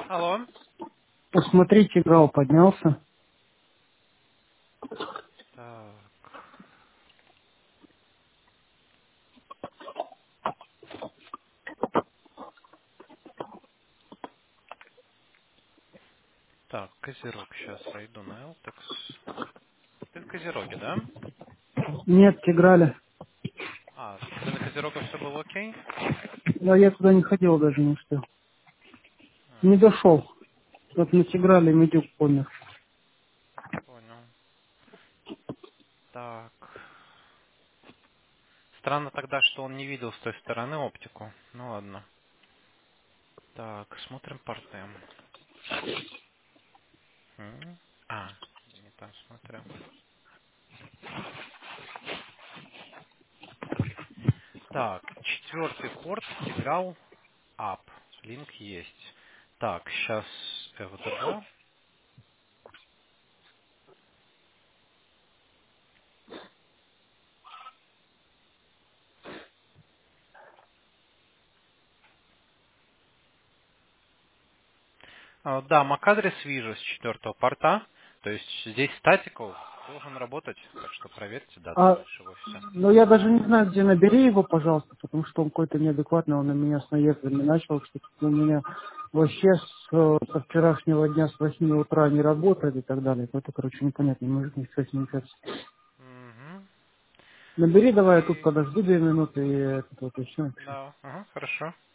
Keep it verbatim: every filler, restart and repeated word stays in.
Алло. Посмотрите, играл, поднялся. Так, так, Козерог, сейчас зайду на Элтекс. Ты в Козероге, да? Нет, играли. А, ты на Козерога все было окей? Но я туда не ходил, даже не успел. А, Не дошел. Вот мы сыграли, Медюк помер. понял. Так. Странно тогда, что он не видел с той стороны оптику. Ну ладно. Так, смотрим порты. М, А, не там смотрю. Так, четвертый порт сигнал up. Линк есть. Так, сейчас эф ди би. А, Да, MAC-адрес вижу с четвертого порта. То есть здесь статикал должен работать. Так что проверьте дату А, дальше в офисе. ну я даже не знаю, где, набери его, пожалуйста, потому что он какой-то неадекватный, он на меня с наездами начал, что у меня вообще с, э, со вчерашнего дня с восьми утра не работает и так далее. Это, короче, непонятно, может не с этим общаться. Угу. Набери, давай, я тут Окей. подожду две минуты и это вот и все. Да, ага, хорошо.